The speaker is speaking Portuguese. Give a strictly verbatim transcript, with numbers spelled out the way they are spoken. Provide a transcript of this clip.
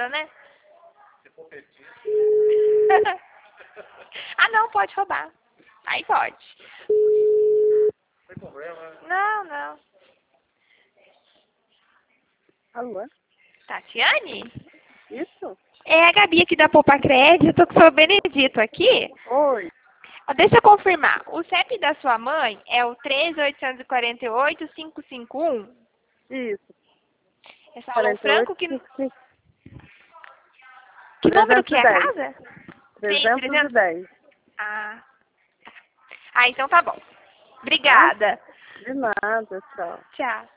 nada, né? Se for petista. Ah, não, pode roubar. Aí pode. Não tem problema. Não, não. Alô? Tatiane? Isso? É a Gabi aqui da Poupa Crédito. Eu tô com o seu Benedito aqui. Oi. Ó, deixa eu confirmar. O C E P da sua mãe é o três oito quatro oito, cinco cinco um? Isso. É Salão Franco? Que, trezentos que número que é a trezentos e casa? trezentos e dez. Ah, tá. Ah, então tá bom. Obrigada. De nada, tchau. Tchau.